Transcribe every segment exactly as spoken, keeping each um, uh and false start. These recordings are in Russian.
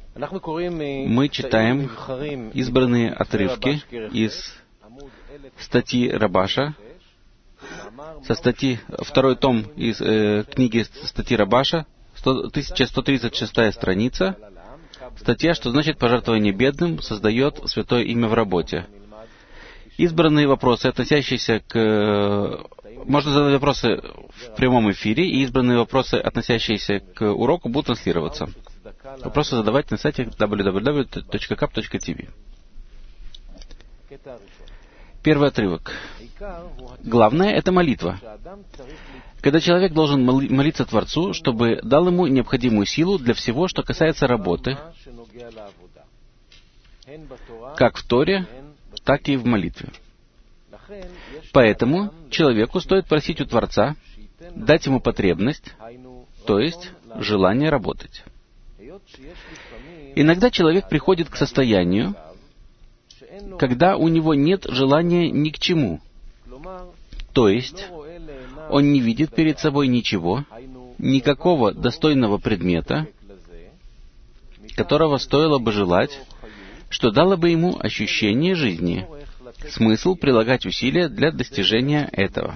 Мы читаем избранные отрывки из статьи Рабаша, со статьи, второй том из э, книги статьи Рабаша, тысяча сто тридцать шестая страница, статья, что значит пожертвование бедным создает святое имя в работе. Избранные вопросы, относящиеся к... Можно задать вопросы в прямом эфире, и избранные вопросы, относящиеся к уроку, будут транслироваться. Вопросы задавать на сайте дабл ю дабл ю дабл ю точка кап точка ти ви. Первый отрывок. Главное — это молитва. Когда человек должен молиться Творцу, чтобы дал ему необходимую силу для всего, что касается работы, как в Торе, так и в молитве. Поэтому человеку стоит просить у Творца дать ему потребность, то есть желание работать. Иногда человек приходит к состоянию, когда у него нет желания ни к чему, то есть он не видит перед собой ничего, никакого достойного предмета, которого стоило бы желать, что дало бы ему ощущение жизни, смысл прилагать усилия для достижения этого.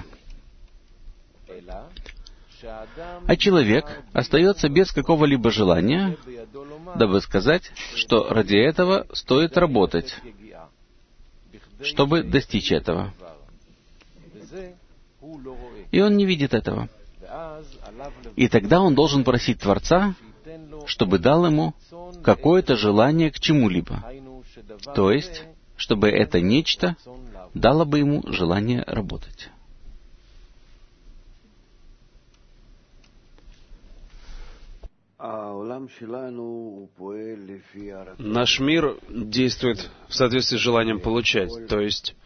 А человек остается без какого-либо желания, дабы сказать, что ради этого стоит работать, чтобы достичь этого. И он не видит этого. И тогда он должен просить Творца, чтобы дал ему какое-то желание к чему-либо. То есть, чтобы это нечто дало бы ему желание работать. Наш мир действует в соответствии с желанием получать, то есть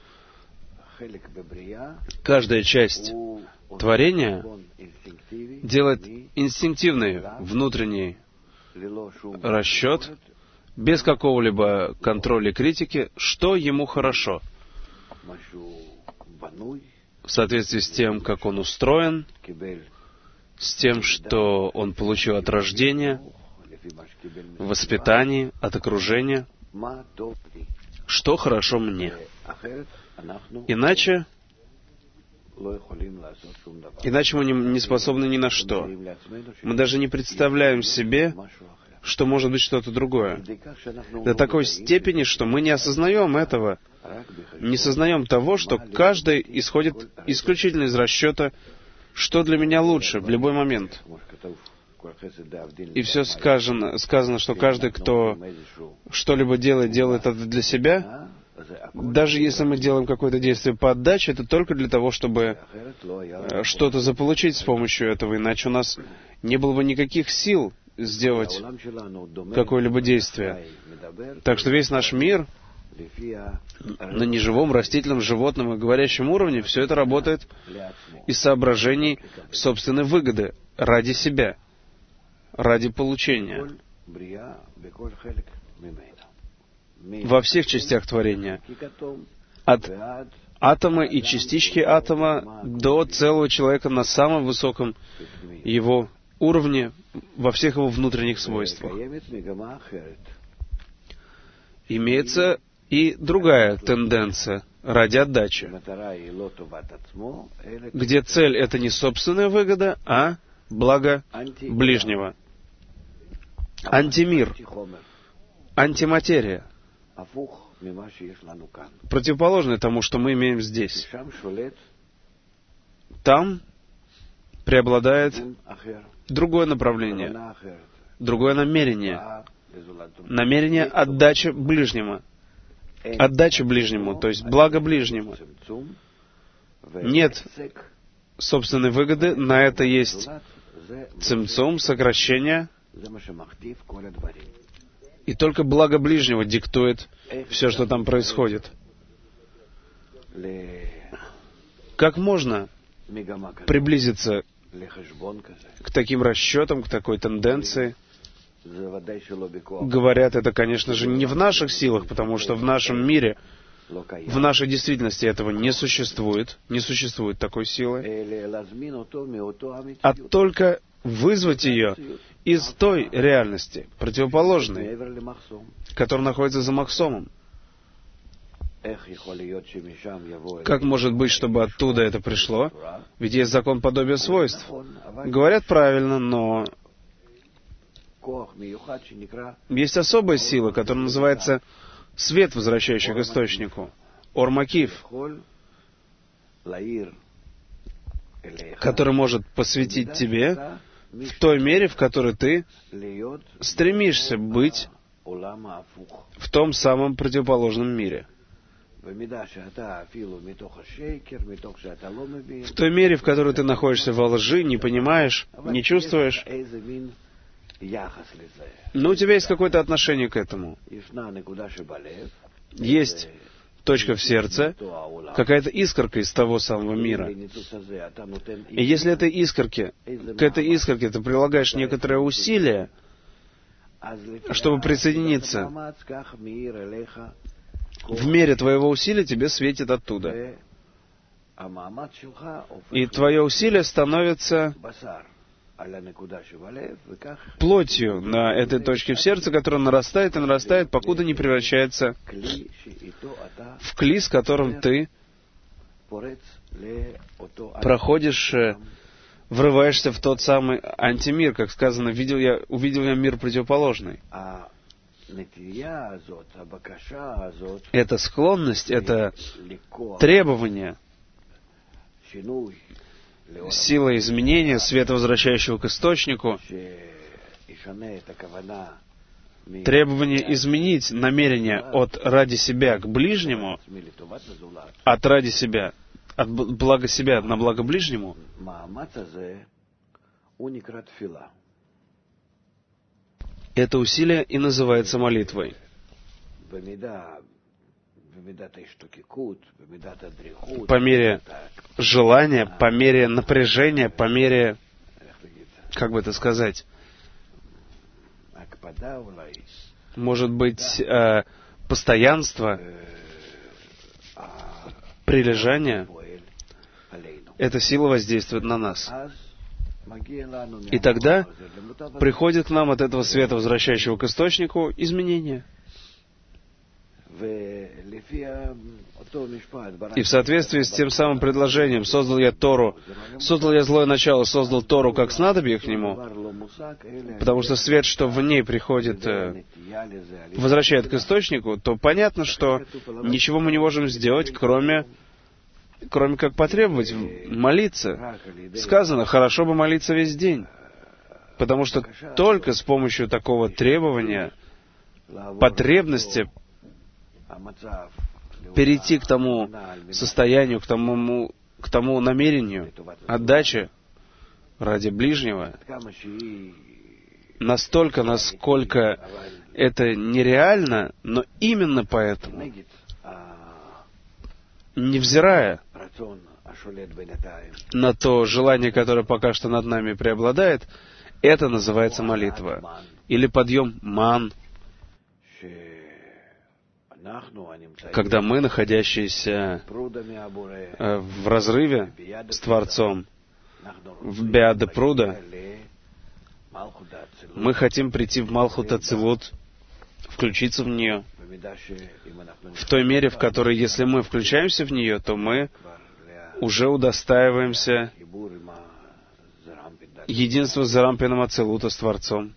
каждая часть творения делает инстинктивный внутренний расчет, без какого-либо контроля и критики, что ему хорошо, в соответствии с тем, как он устроен, с тем, что он получил от рождения, в воспитании, от окружения, что хорошо мне. Иначе, иначе мы не, не способны ни на что. Мы даже не представляем себе, что может быть что-то другое. До такой степени, что мы не осознаем этого, не сознаем того, что каждый исходит исключительно из расчета, что для меня лучше в любой момент. И все сказано, сказано, что каждый, кто что-либо делает, делает это для себя. Даже если мы делаем какое-то действие по отдаче, это только для того, чтобы что-то заполучить с помощью этого, иначе у нас не было бы никаких сил сделать какое-либо действие. Так что весь наш мир на неживом, растительном, животном и говорящем уровне, все это работает из соображений собственной выгоды, ради себя, ради получения. Во всех частях творения, от атома и частички атома до целого человека на самом высоком его уровне, во всех его внутренних свойствах. Имеется и другая тенденция ради отдачи, где цель — это не собственная выгода, а благо ближнего. Антимир, антиматерия, противоположное тому, что мы имеем здесь. Там преобладает другое направление, другое намерение, намерение отдачи ближнему, отдачи ближнему, то есть благо ближнему. Нет собственной выгоды, на это есть цимцум, сокращение, и только благо ближнего диктует все, что там происходит. Как можно приблизиться к таким расчетам, к такой тенденции? Говорят, это, конечно же, не в наших силах, потому что в нашем мире, в нашей действительности этого не существует, не существует такой силы, а только вызвать ее из той реальности, противоположной, которая находится за Махсомом. Как может быть, чтобы оттуда это пришло? Ведь есть закон подобия свойств. Говорят правильно, но есть особая сила, которая называется свет, возвращающий к источнику, Ор-Макиф, который может посвятить тебе в той мере, в которой ты стремишься быть в том самом противоположном мире. В той мере, в которой ты находишься во лжи, не понимаешь, не чувствуешь, но у тебя есть какое-то отношение к этому. Есть точка в сердце, какая-то искорка из того самого мира. И если этой искорке, к этой искорке ты прилагаешь некоторое усилие, чтобы присоединиться, в мере твоего усилия тебе светит оттуда. И твое усилие становится плотью на этой точке в сердце, которая нарастает и нарастает, покуда не превращается в кли, с которым ты проходишь, врываешься в тот самый антимир, как сказано, видел я, увидел я мир противоположный. Эта склонность, это требование, сила изменения, света, возвращающего к источнику, требование изменить намерение от ради себя к ближнему, от ради себя, от блага себя на благо ближнему, это усилие и называется молитвой. По мере желания, по мере напряжения, по мере, как бы это сказать, может быть, э, постоянства, прилежания, эта сила воздействует на нас. И тогда приходит к нам от этого света, возвращающего к источнику, изменения. И в соответствии с тем самым предложением «создал я Тору», «создал я злое начало», «создал Тору» как снадобье к нему, потому что свет, что в ней приходит, возвращает к источнику, то понятно, что ничего мы не можем сделать, кроме, кроме как потребовать молиться. Сказано, хорошо бы молиться весь день, потому что только с помощью такого требования, потребности, перейти к тому состоянию, к тому, к тому намерению, отдаче ради ближнего, настолько, насколько это нереально, но именно поэтому, невзирая на то желание, которое пока что над нами преобладает, это называется молитва. Или подъем ман, когда мы, находящиеся в разрыве с Творцом, в Беаде Пруда, мы хотим прийти в Малхут Ацилут, включиться в нее, в той мере, в которой, если мы включаемся в нее, то мы уже удостаиваемся единства с Зарампином Ацилута, с Творцом.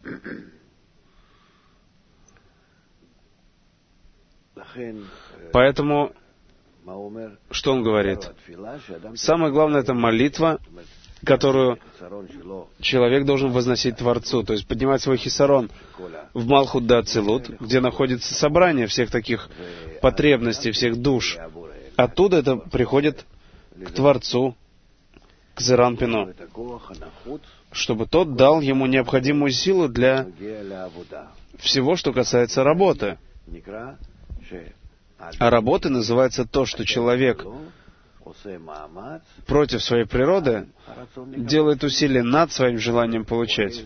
Поэтому, что он говорит? Самое главное — это молитва, которую человек должен возносить Творцу, то есть поднимать свой хисарон в Малхут да Ацилут, где находится собрание всех таких потребностей, всех душ. Оттуда это приходит к Творцу, к Зеранпину, чтобы тот дал ему необходимую силу для всего, что касается работы. А работой называется то, что человек против своей природы делает усилия над своим желанием получать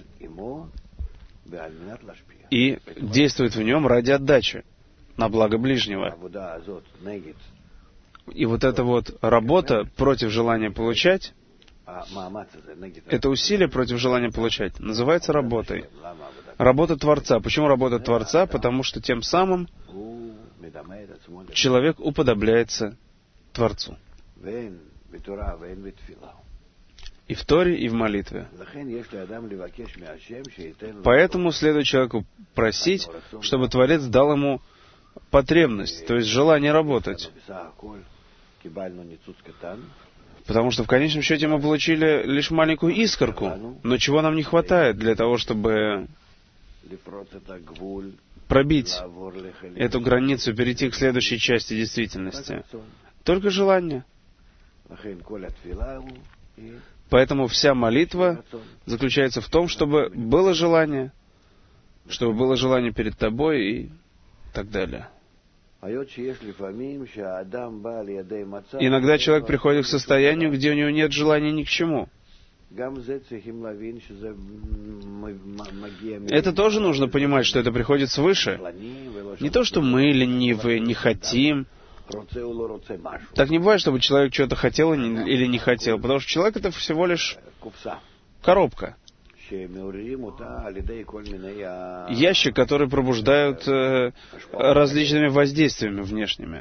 и действует в нем ради отдачи на благо ближнего. И вот эта вот работа против желания получать, Это усилие против желания получать называется работой. Работа Творца. Почему работа Творца? Потому что тем самым человек уподобляется Творцу. И в Торе, и в молитве. Поэтому следует человеку просить, чтобы Творец дал ему потребность, то есть желание работать. Потому что в конечном счете мы получили лишь маленькую искорку. Но чего нам не хватает для того, чтобы пробить эту границу, перейти к следующей части действительности? Только желание. Поэтому вся молитва заключается в том, чтобы было желание, чтобы было желание перед тобой и так далее. Иногда человек приходит к состоянию, где у него нет желания ни к чему. Это тоже нужно понимать, что это приходит свыше. Не то, что мы ленивые, не хотим. Так не бывает, чтобы человек что-то хотел или не хотел, потому что человек — это всего лишь коробка. Ящик, который пробуждают э, различными воздействиями внешними.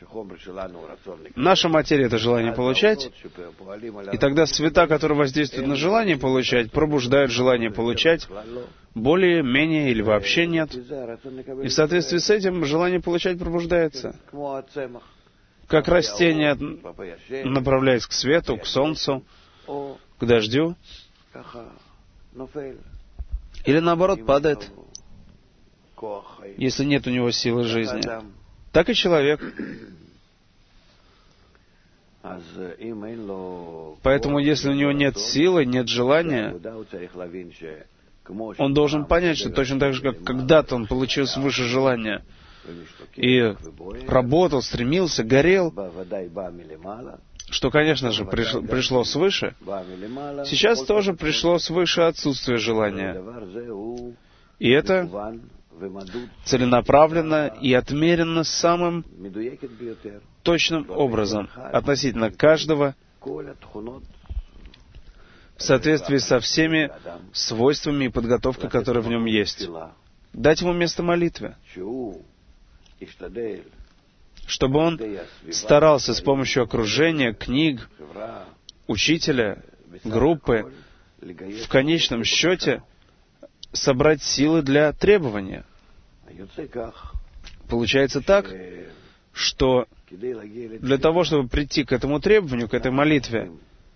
Наша материя — это желание получать, и тогда света, которые воздействуют на желание получать, пробуждают желание получать, более, менее или вообще нет. И в соответствии с этим желание получать пробуждается. Как растение, направляясь к свету, к солнцу, к дождю, или наоборот падает, если нет у него силы жизни. Так и человек. Поэтому, если у него нет силы, нет желания, он должен понять, что точно так же, как когда-то он получил свыше желания и работал, стремился, горел, что, конечно же, пришло, пришло свыше, сейчас тоже пришло свыше отсутствие желания. И это целенаправленно и отмерено самым точным образом относительно каждого, в соответствии со всеми свойствами и подготовкой, которые в нем есть. Дать ему место молитвы, чтобы он старался с помощью окружения, книг, учителя, группы, в конечном счете собрать силы для требования. Получается так, что для того, чтобы прийти к этому требованию, к этой молитве,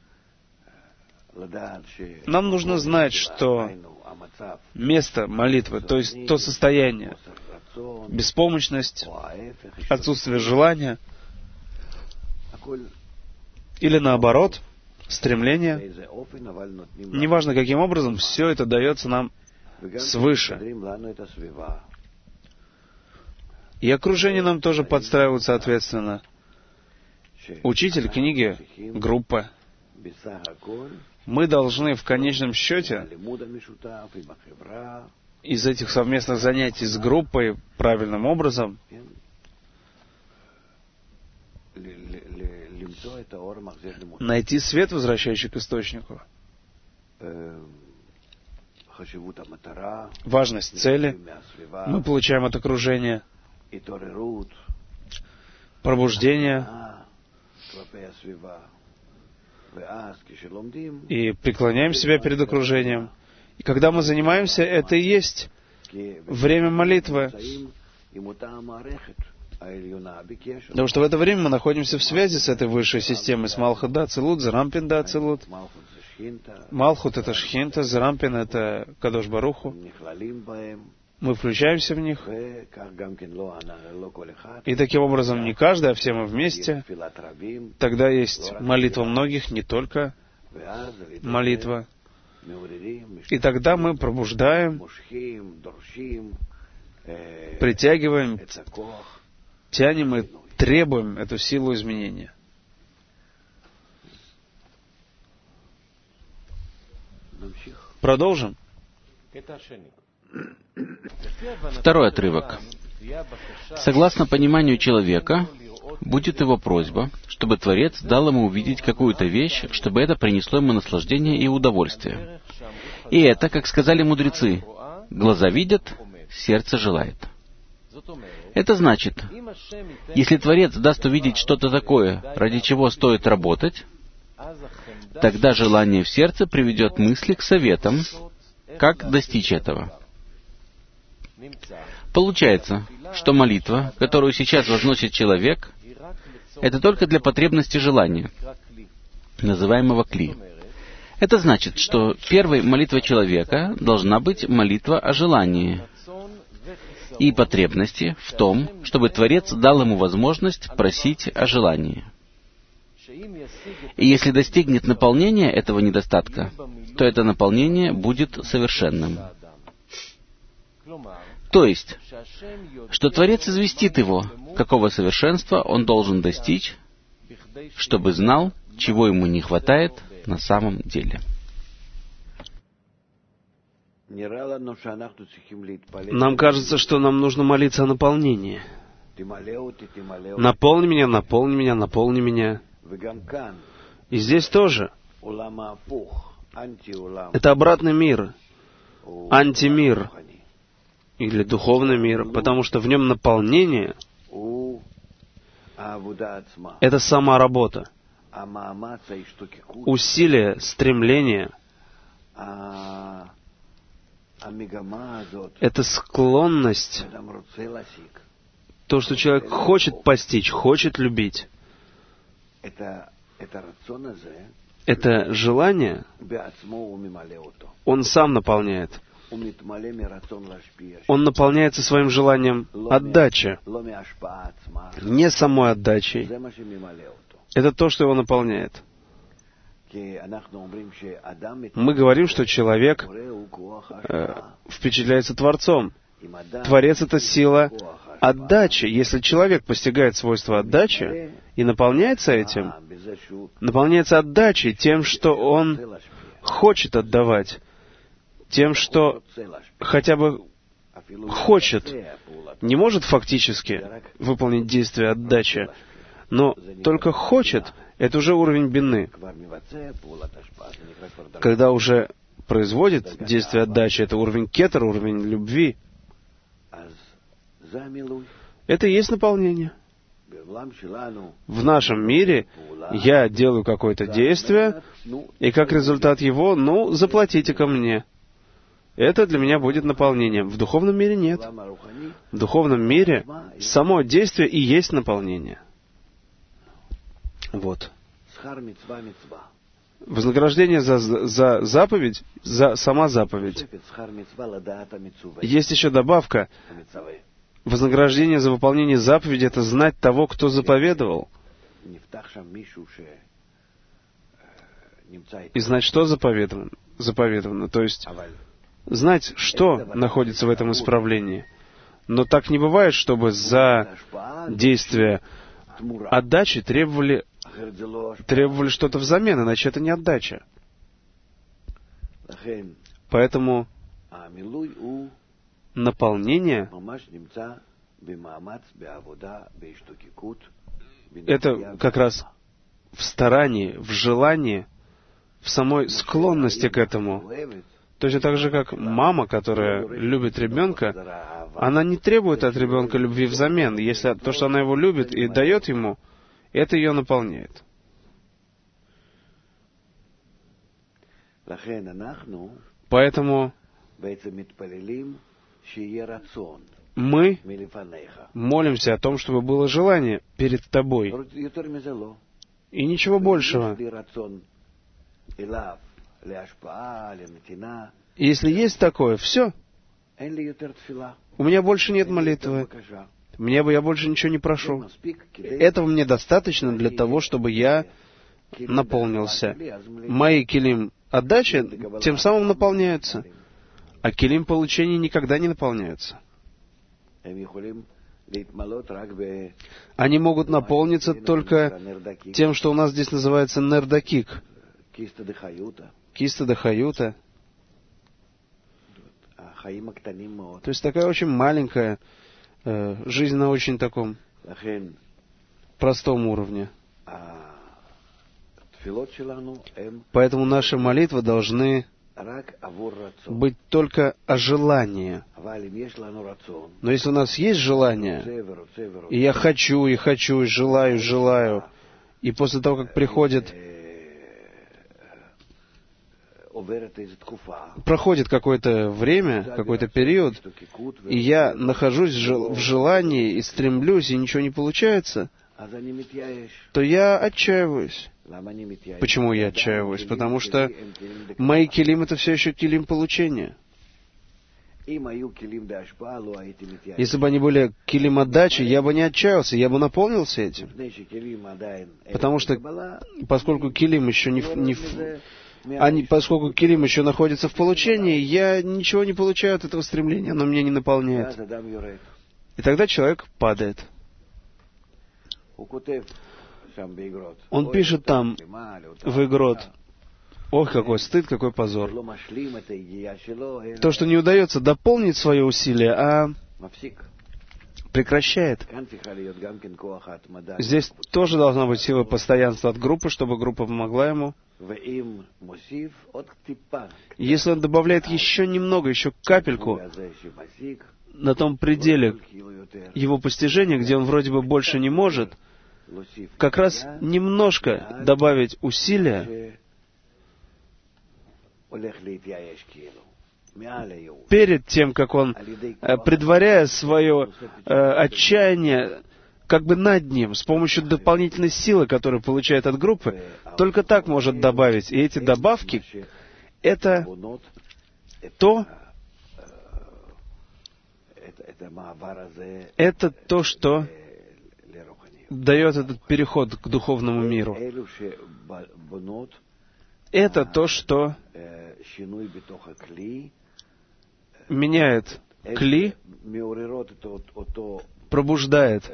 нам нужно знать, что место молитвы, то есть то состояние, беспомощность, отсутствие желания, или наоборот, стремление, неважно каким образом, все это дается нам свыше. И окружение нам тоже подстраивают соответственно. Учитель, книги, группа. Мы должны в конечном счете из этих совместных занятий с группой правильным образом найти свет, возвращающий к источнику. Важность цели мы получаем от окружения, пробуждение, и преклоняем себя перед окружением. И когда мы занимаемся, это и есть время молитвы. Потому что в это время мы находимся в связи с этой высшей системой, с Малхут да Ацилут, Зерампин да Ацилут. Малхут — это Шхинта, Зерампин — это Кадош Баруху. Мы включаемся в них. И таким образом не каждый, а все мы вместе. Тогда есть молитва многих, не только молитва. И тогда мы пробуждаем, притягиваем, тянем и требуем эту силу изменения. Продолжим. Второй отрывок. Согласно пониманию человека, будет его просьба, чтобы Творец дал ему увидеть какую-то вещь, чтобы это принесло ему наслаждение и удовольствие. И это, как сказали мудрецы, глаза видят, сердце желает. Это значит, если Творец даст увидеть что-то такое, ради чего стоит работать, тогда желание в сердце приведет мысли к советам, как достичь этого. Получается, что молитва, которую сейчас возносит человек, это только для потребности желания, называемого кли. Это значит, что первой молитвой человека должна быть молитва о желании и потребности в том, чтобы Творец дал ему возможность просить о желании. И если достигнет наполнения этого недостатка, то это наполнение будет совершенным. То есть, что Творец известит его, какого совершенства он должен достичь, чтобы знал, чего ему не хватает на самом деле. Нам кажется, что нам нужно молиться о наполнении. Наполни меня, наполни меня, наполни меня. И здесь тоже. Это обратный мир, антимир, или духовный мир, потому что в нем наполнение — это сама работа, усилие, стремление, это склонность, то, что человек хочет постичь, хочет любить. Это желание он сам наполняет. Он наполняется своим желанием отдачи, не самой отдачей. Это то, что его наполняет. Мы говорим, что человек э, впечатляется Творцом. Творец — это сила отдачи. Если человек постигает свойства отдачи и наполняется этим, наполняется отдачей, тем, что он хочет отдавать, тем, что хотя бы хочет, не может фактически выполнить действие отдачи, но только хочет, это уже уровень бины. Когда уже производит действие отдачи, это уровень кетер, уровень любви. Это и есть наполнение. В нашем мире я делаю какое-то действие, и как результат его, ну, заплатите ко мне. Это для меня будет наполнением. В духовном мире нет. В духовном мире само действие и есть наполнение. Вот. Вознаграждение за, за заповедь, за сама заповедь. Есть еще добавка. Вознаграждение за выполнение заповеди — это знать того, кто заповедовал. И знать, что заповедовано. заповедовано. То есть знать, что находится в этом исправлении. Но так не бывает, чтобы за действие отдачи требовали, требовали что-то взамен, иначе это не отдача. Поэтому наполнение — это как раз в старании, в желании, в самой склонности к этому. Точно так же, как мама, которая любит ребенка, она не требует от ребенка любви взамен. Если то, что она его любит и дает ему, это ее наполняет. Поэтому мы молимся о том, чтобы было желание перед тобой. И ничего большего. Если есть такое, все. У меня больше нет молитвы. Мне бы я больше ничего не прошу. Этого мне достаточно для того, чтобы я наполнился. Мои килим отдачи тем самым наполняются, а килим получения никогда не наполняются. Они могут наполниться только тем, что у нас здесь называется нердакик. Киста де хаюта. То есть такая очень маленькая, э, жизнь на очень таком простом уровне. Поэтому наши молитвы должны быть только о желании. Но если у нас есть желание, и я хочу, и хочу, и желаю, желаю, и после того, как приходит, проходит какое-то время, какой-то период, и я нахожусь в желании и стремлюсь, и ничего не получается, то я отчаиваюсь. Почему я отчаиваюсь? Потому что мои килим — это все еще килим получения. Если бы они были килим отдачи, я бы не отчаялся, я бы наполнился этим. Потому что, поскольку килим еще не... не они, поскольку килим еще находится в получении, я ничего не получаю от этого стремления, оно меня не наполняет. И тогда человек падает. Он пишет там, в Игрот, ох, какой стыд, какой позор. То, что не удается дополнить свое усилие, а прекращает. Здесь тоже должна быть сила постоянства от группы, чтобы группа помогла ему. Если он добавляет еще немного, еще капельку на том пределе его постижения, где он вроде бы больше не может, как раз немножко добавить усилия перед тем, как он, предваряя свое э, отчаяние, как бы над ним, с помощью дополнительной силы, которую получает от группы, только так может добавить. И эти добавки — это то, это то, что дает этот переход к духовному миру. Это то, что меняет кли, пробуждает,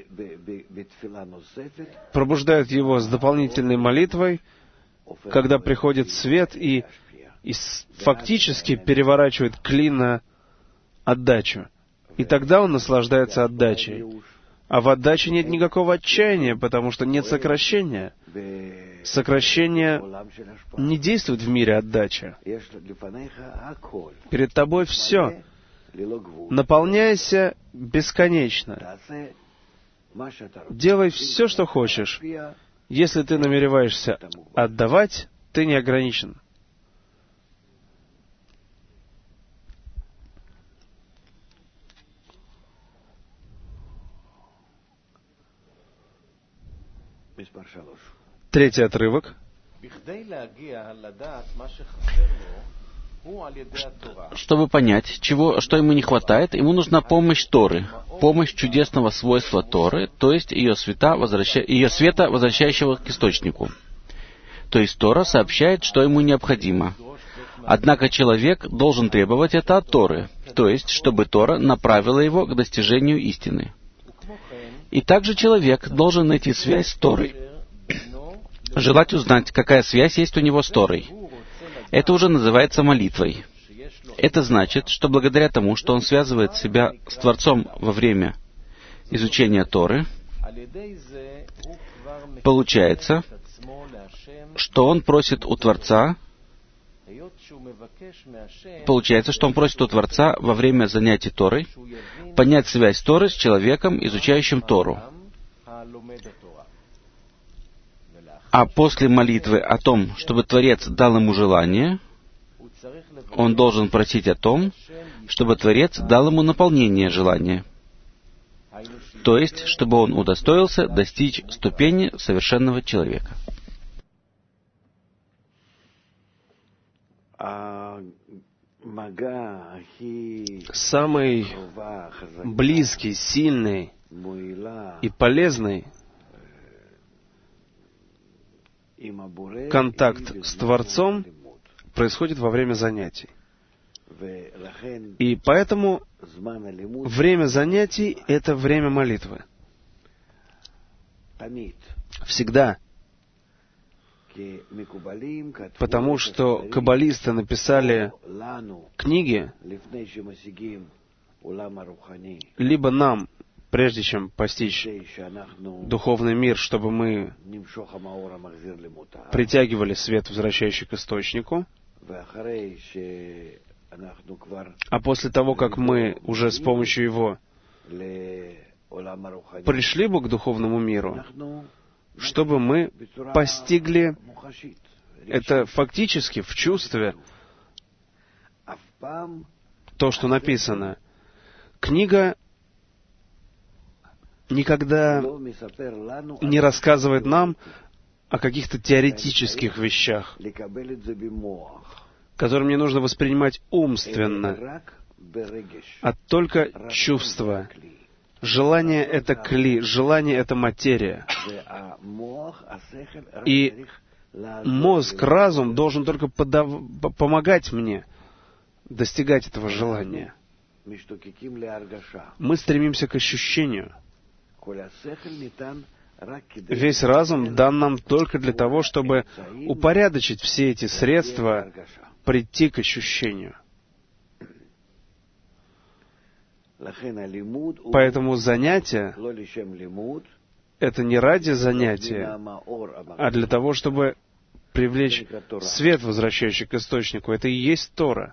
пробуждает его с дополнительной молитвой, когда приходит свет и, и фактически переворачивает кли на отдачу. И тогда он наслаждается отдачей. А в отдаче нет никакого отчаяния, потому что нет сокращения. Сокращение не действует в мире отдачи. Перед тобой все. Наполняйся бесконечно. Делай все, что хочешь. Если ты намереваешься отдавать, ты не ограничен. Третий отрывок. Чтобы понять, чего, что ему не хватает, ему нужна помощь Торы, помощь чудесного свойства Торы, то есть ее, света, возвраща... ее света, возвращающего к источнику. То есть Тора сообщает, что ему необходимо. Однако человек должен требовать это от Торы, то есть, чтобы Тора направила его к достижению истины. И также человек должен найти связь с Торой, желать узнать, какая связь есть у него с Торой. Это уже называется молитвой. Это значит, что благодаря тому, что он связывает себя с Творцом во время изучения Торы, получается, что он просит у Творца, получается, что он просит у Творца во время занятий Торой понять связь Торы с человеком, изучающим Тору. А после молитвы о том, чтобы Творец дал ему желание, он должен просить о том, чтобы Творец дал ему наполнение желания. То есть, чтобы он удостоился достичь ступени совершенного человека. Самый близкий, сильный и полезный контакт с Творцом происходит во время занятий. И поэтому время занятий — это время молитвы. Всегда. Потому что каббалисты написали книги либо нам, прежде чем постичь духовный мир, чтобы мы притягивали свет, возвращающий к источнику. А после того, как мы уже с помощью его пришли бы к духовному миру, чтобы мы постигли это фактически в чувстве, то, что написано. Книга никогда не рассказывает нам о каких-то теоретических вещах, которые мне нужно воспринимать умственно, а только чувство. Желание — это кли, желание — это материя. И мозг, разум должен только подав... помогать мне достигать этого желания. Мы стремимся к ощущению. Весь разум дан нам только для того, чтобы упорядочить все эти средства, прийти к ощущению. Поэтому занятие — это не ради занятия, а для того, чтобы привлечь свет, возвращающий к источнику. Это и есть Тора.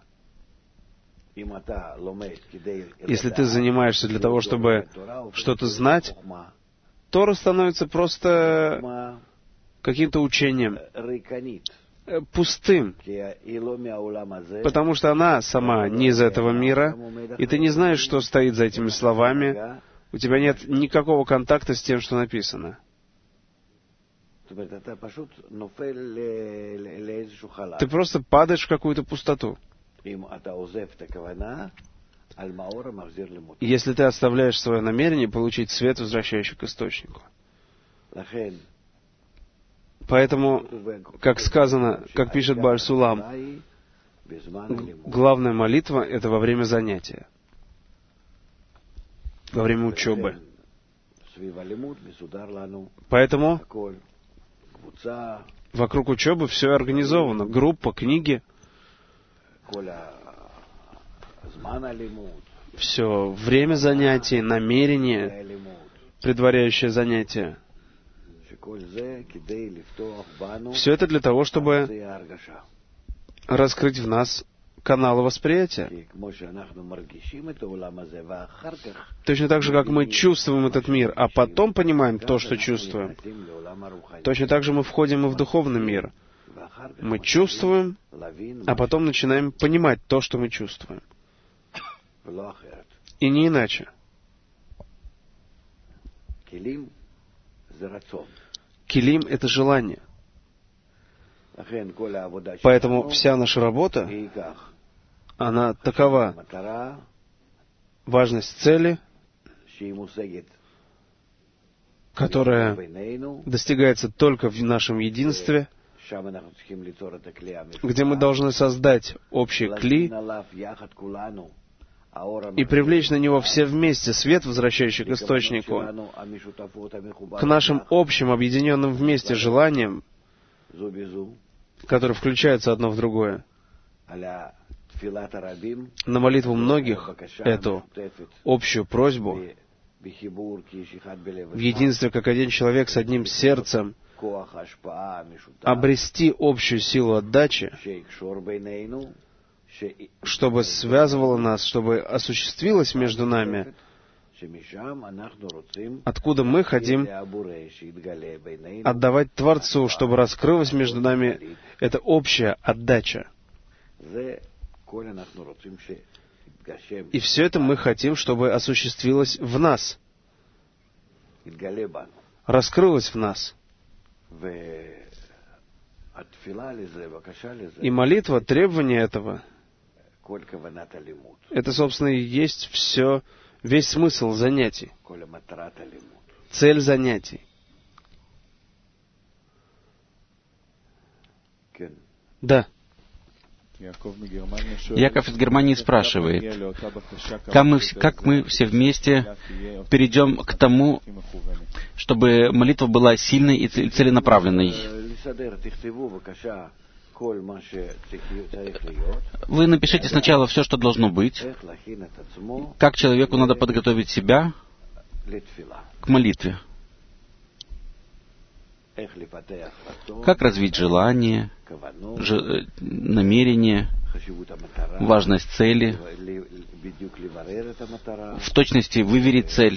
Если ты занимаешься для того, чтобы что-то знать, Тора становится просто каким-то учением, пустым, потому что она сама не из этого мира, и ты не знаешь, что стоит за этими словами, у тебя нет никакого контакта с тем, что написано. Ты просто падаешь в какую-то пустоту. Если ты оставляешь свое намерение получить свет, возвращающий к источнику. Поэтому, как сказано, как пишет Бааль Сулам, главная молитва — это во время занятия, во время учебы. Поэтому вокруг учебы все организовано. Группа, книги, все время занятий, намерение, предваряющее занятие. Все это для того, чтобы раскрыть в нас каналы восприятия. Точно так же, как мы чувствуем этот мир, а потом понимаем то, что чувствуем. Точно так же мы входим и в духовный мир. Мы чувствуем, а потом начинаем понимать то, что мы чувствуем. И не иначе. Килим — это желание. Поэтому вся наша работа, она такова. Важность цели, которая достигается только в нашем единстве, где мы должны создать общий кли и привлечь на него все вместе свет, возвращающий к источнику, к нашим общим, объединенным вместе желаниям, которые включаются одно в другое. На молитву многих, эту общую просьбу, в единстве, как один человек с одним сердцем, обрести общую силу отдачи, чтобы связывало нас, чтобы осуществилось между нами, откуда мы хотим отдавать Творцу, чтобы раскрылась между нами эта общая отдача. И все это мы хотим, чтобы осуществилось в нас, раскрылось в нас. И молитва, требование этого, это, собственно, и есть все, весь смысл занятий, цель занятий. Да. Яков из Германии спрашивает, как мы, как мы все вместе перейдем к тому, чтобы молитва была сильной и целенаправленной. Вы напишите сначала все, что должно быть, как человеку надо подготовить себя, к молитве. Как развить желание, ж... намерение, важность цели, в точности выверить цель,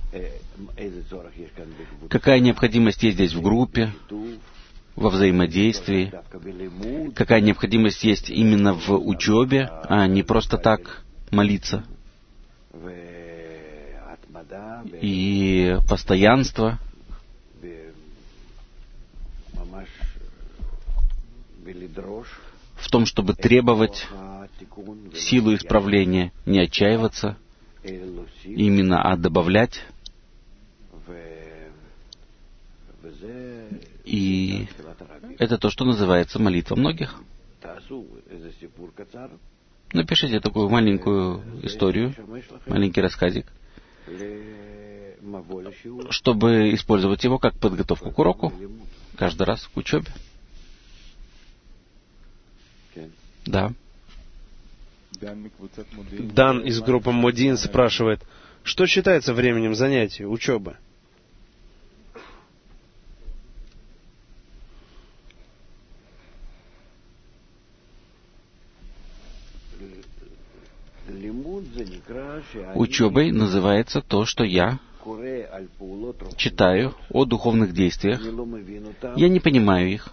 какая необходимость есть здесь в группе, во взаимодействии, какая необходимость есть именно в учебе, а не просто так молиться. И постоянство, в том, чтобы требовать силу исправления, не отчаиваться, именно, а добавлять. И это то, что называется молитва многих. Напишите такую маленькую историю, маленький рассказик, чтобы использовать его как подготовку к уроку, каждый раз к учебе. Да. Дан из группы Модин спрашивает, что считается временем занятий, учебы? Учебой называется то, что я читаю о духовных действиях. Я не понимаю их.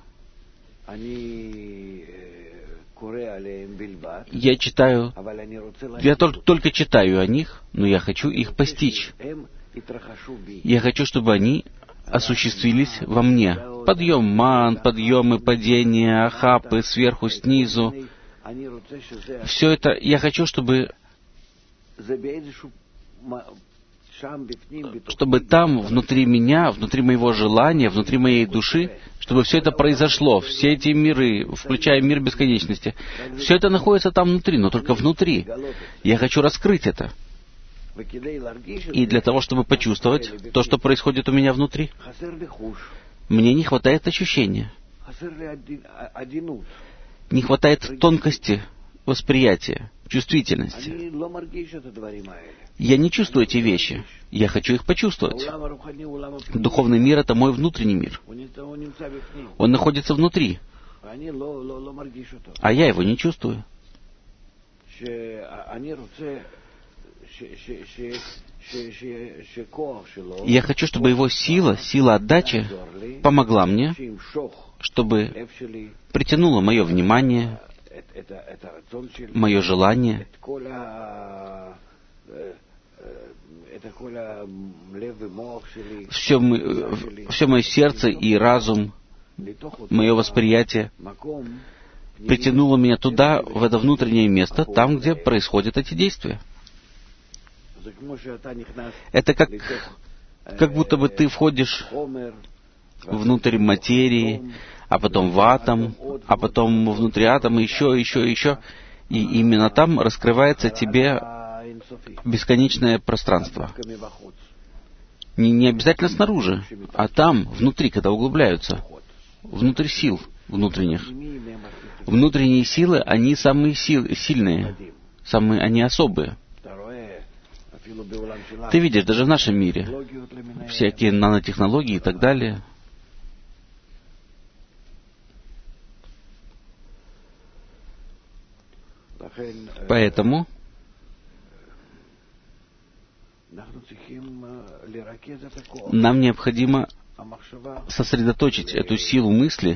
Я читаю, я только, только читаю о них, но я хочу их постичь. Я хочу, чтобы они осуществились во мне. Подъем ман, подъемы, падения, ахапы, сверху, снизу. Все это я хочу, чтобы чтобы там, внутри меня, внутри моего желания, внутри моей души, чтобы все это произошло, все эти миры, включая мир бесконечности, все это находится там внутри, но только внутри. Я хочу раскрыть это. И для того, чтобы почувствовать то, что происходит у меня внутри, мне не хватает ощущения, не хватает тонкости восприятия, чувствительности. Я не чувствую эти вещи. Я хочу их почувствовать. Духовный мир — это мой внутренний мир. Он находится внутри. А я его не чувствую. Я хочу, чтобы его сила, сила отдачи помогла мне, чтобы притянула мое внимание, мое желание, все, все мое сердце и разум, мое восприятие притянуло меня туда, в это внутреннее место, там, где происходят эти действия. Это как, как будто бы ты входишь внутрь материи, а потом в атом, а потом внутри атома еще, еще, еще. И именно там раскрывается тебе бесконечное пространство. Не, не обязательно снаружи, а там, внутри, когда углубляются. Внутри сил внутренних. Внутренние силы, они самые сил, сильные, самые, они особые. Ты видишь, даже в нашем мире, всякие нанотехнологии и так далее. Поэтому нам необходимо сосредоточить эту силу мысли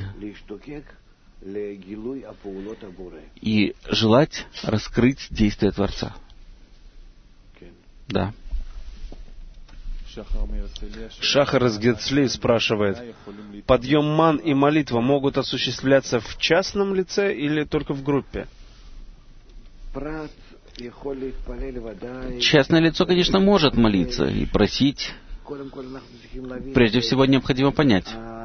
и желать раскрыть действия Творца. Да. Шахар из Герцли спрашивает, подъем ман и молитва могут осуществляться в частном лице или только в группе? Частное лицо, конечно, может молиться и просить. Прежде всего, необходимо понять.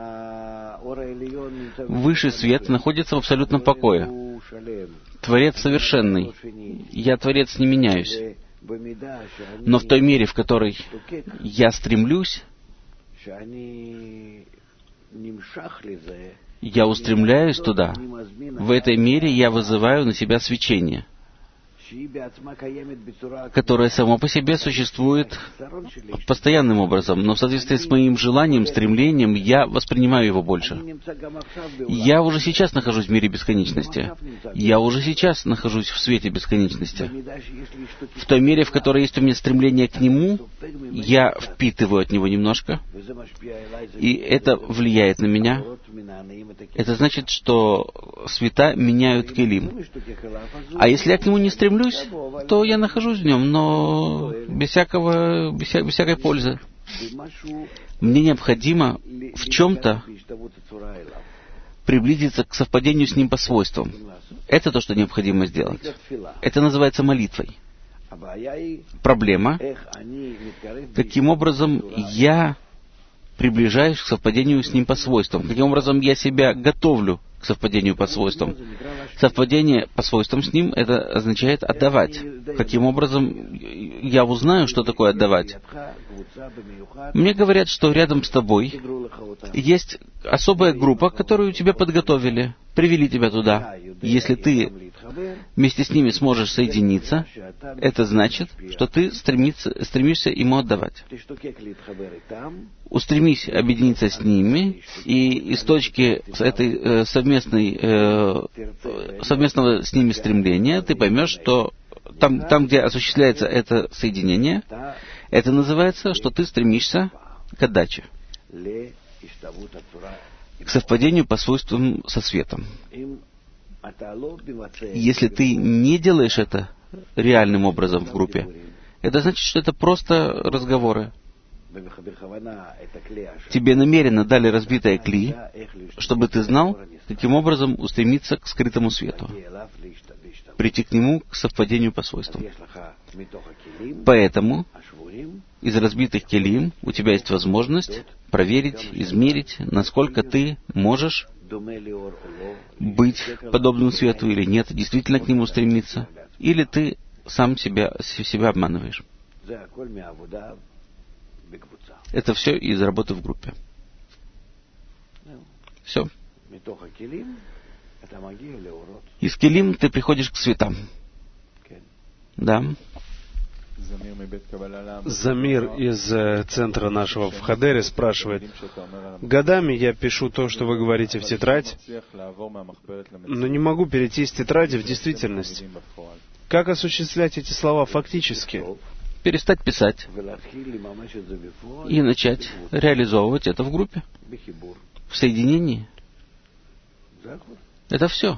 Высший свет находится в абсолютном покое. Творец совершенный. Я Творец, не меняюсь. Но в той мере, в которой я стремлюсь, я устремляюсь туда, в этой мере я вызываю на себя свечение. которое само по себе существует постоянным образом, но в соответствии с моим желанием, стремлением, я воспринимаю его больше. Я уже сейчас нахожусь в мире бесконечности. Я уже сейчас нахожусь в свете бесконечности. В той мере, в которой есть у меня стремление к нему, я впитываю от него немножко, и это влияет на меня. Это значит, что света меняют келим. А если я к нему не стремлюсь, то я нахожусь в нем, но без всякого, без, вся, без всякой пользы. Мне необходимо в чем-то приблизиться к совпадению с ним по свойствам. Это то, что необходимо сделать. Это называется молитвой. Проблема, каким образом я приближаюсь к совпадению с ним по свойствам. Каким образом я себя готовлю к совпадению по свойствам. Совпадение по свойствам с ним, это означает отдавать. Каким образом я узнаю, что такое отдавать? Мне говорят, что рядом с тобой есть особая группа, которую тебе подготовили, привели тебя туда. Если ты вместе с ними сможешь соединиться, это значит, что ты стремишься, стремишься ему отдавать. Устремись объединиться с ними, и из точки этой э, совместной, э, совместного с ними стремления ты поймешь, что там, там, где осуществляется это соединение, это называется, что ты стремишься к отдаче, к совпадению по свойствам со светом. Если ты не делаешь это реальным образом в группе, это значит, что это просто разговоры. Тебе намеренно дали разбитое кли, чтобы ты знал, каким образом устремиться к скрытому свету, прийти к нему к совпадению по свойствам. Поэтому из разбитых келим у тебя есть возможность проверить, измерить, насколько ты можешь быть подобным свету или нет, действительно к нему стремиться, или ты сам себя, себя обманываешь. Это все из работы в группе. Все. Из келим ты приходишь к светам. Да. Замир из э, центра нашего в Хадере спрашивает: годами я пишу то, что вы говорите в тетрадь, но не могу перейти из тетради в действительность. Как осуществлять эти слова фактически? Перестать писать и начать реализовывать это в группе, в соединении. Это все.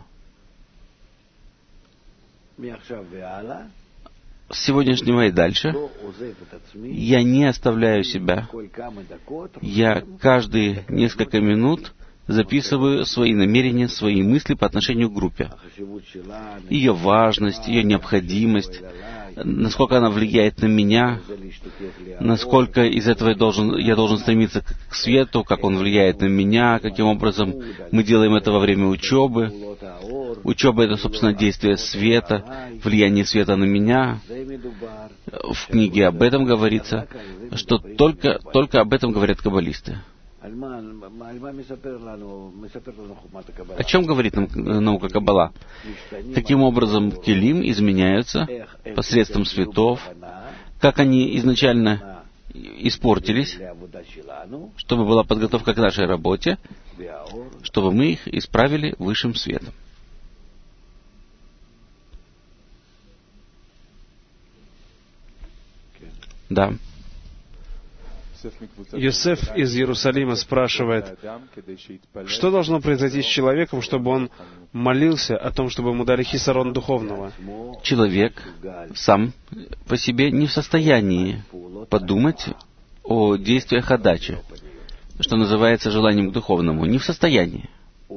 С сегодняшнего и дальше я не оставляю себя. Я каждые несколько минут записываю свои намерения, свои мысли по отношению к группе. Ее важность, ее необходимость, насколько она влияет на меня, насколько из этого я должен, я должен стремиться к свету, как он влияет на меня, каким образом мы делаем это во время учебы. Учеба — это, собственно, действие света, влияние света на меня. В книге об этом говорится, что только, только об этом говорят каббалисты. О чем говорит нам наука Каббала? Каким образом келим изменяются посредством светов, как они изначально испортились, чтобы была подготовка к нашей работе, чтобы мы их исправили высшим светом. Да. Йосеф из Иерусалима спрашивает, что должно произойти с человеком, чтобы он молился о том, чтобы ему дали хисарон духовного? Человек сам по себе не в состоянии подумать о действиях отдачи, что называется желанием к духовному. Не в состоянии.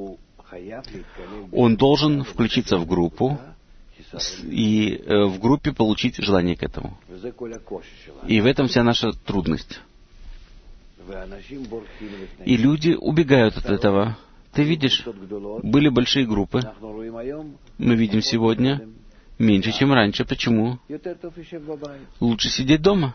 Он должен включиться в группу и в группе получить желание к этому. И в этом вся наша трудность. И люди убегают от этого. Ты видишь, были большие группы. Мы видим сегодня меньше, чем раньше. Почему? Лучше сидеть дома.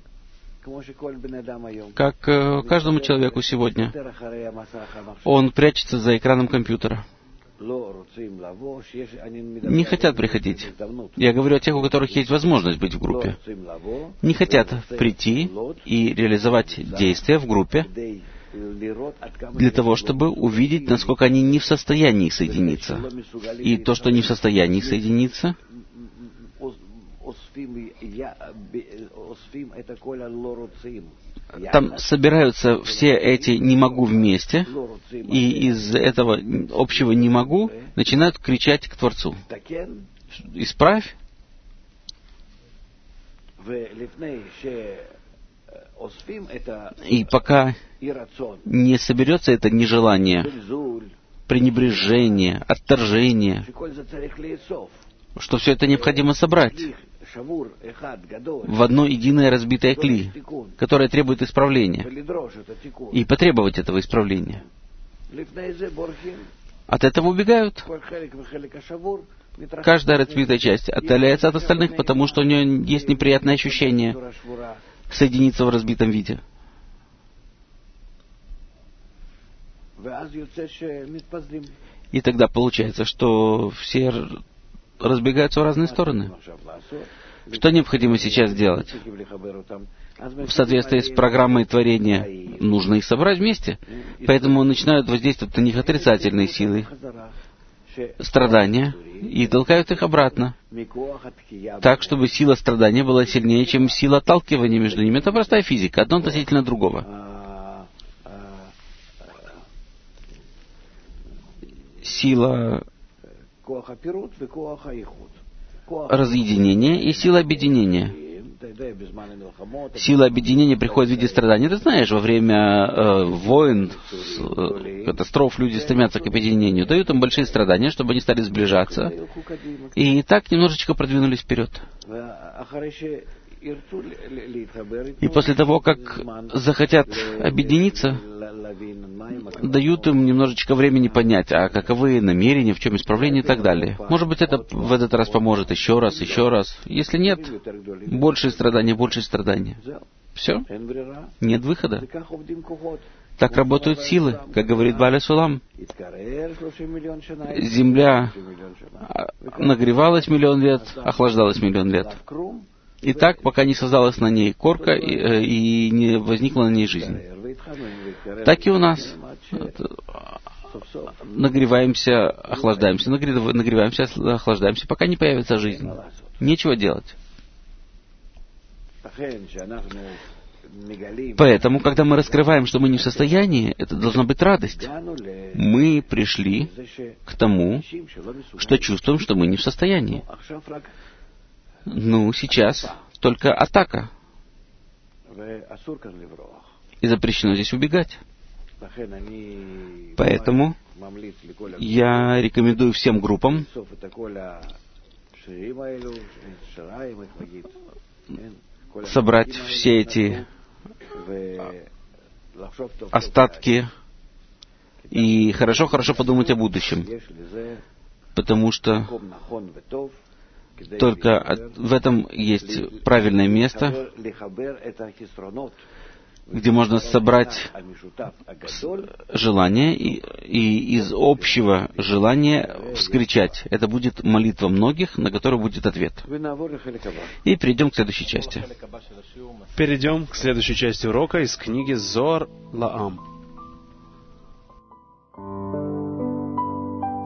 Как каждому человеку сегодня. Он прячется за экраном компьютера. не хотят приходить. Я говорю о тех, у которых есть возможность быть в группе. Не хотят прийти и реализовать действия в группе для того, чтобы увидеть, насколько они не в состоянии соединиться. И то, что не в состоянии соединиться, там собираются все эти «не могу» вместе, и из этого общего «не могу» начинают кричать к Творцу. «Исправь». И пока не соберется это нежелание, пренебрежение, отторжение, что все это необходимо собрать в одно единое разбитое кли, которое требует исправления, и потребовать этого исправления. От этого убегают. Каждая разбитая часть отдаляется от остальных, потому что у нее есть неприятное ощущение соединиться в разбитом виде. И тогда получается, что все разбегаются в разные стороны. Что необходимо сейчас делать? В соответствии с программой творения нужно их собрать вместе. Поэтому начинают воздействовать на них отрицательные силы, страдания, и толкают их обратно. Так, чтобы сила страдания была сильнее, чем сила отталкивания между ними. Это простая физика, одно относительно другого. Сила разъединения и сила объединения. Сила объединения приходит в виде страданий. Ты знаешь, во время э, войн, э, катастроф люди стремятся к объединению, дают им большие страдания, чтобы они стали сближаться, и так немножечко продвинулись вперед. И после того, как захотят объединиться, дают им немножечко времени понять, а каковы намерения, в чем исправление и так далее. Может быть, это в этот раз поможет еще раз, еще раз. Если нет, больше страдания, больше страдания. Все. Нет выхода. Так работают силы, как говорит Бааля Сулам. Земля нагревалась миллион лет, охлаждалась миллион лет. И так, пока не создалась на ней корка и, и не возникла на ней жизнь. Так и у нас. Нагреваемся, охлаждаемся, нагреваемся, охлаждаемся, пока не появится жизнь. Нечего делать. Поэтому, когда мы раскрываем, что мы не в состоянии, это должна быть радость. Мы пришли к тому, что чувствуем, что мы не в состоянии. Ну, сейчас только атака. И запрещено здесь убегать. Поэтому я рекомендую всем группам собрать все эти остатки и хорошо-хорошо подумать о будущем. Потому что только в этом есть правильное место, где можно собрать желание и, и из общего желания вскричать. Это будет молитва многих, на которую будет ответ. И перейдем к следующей части. Перейдем к следующей части урока из книги Зоар Лаам.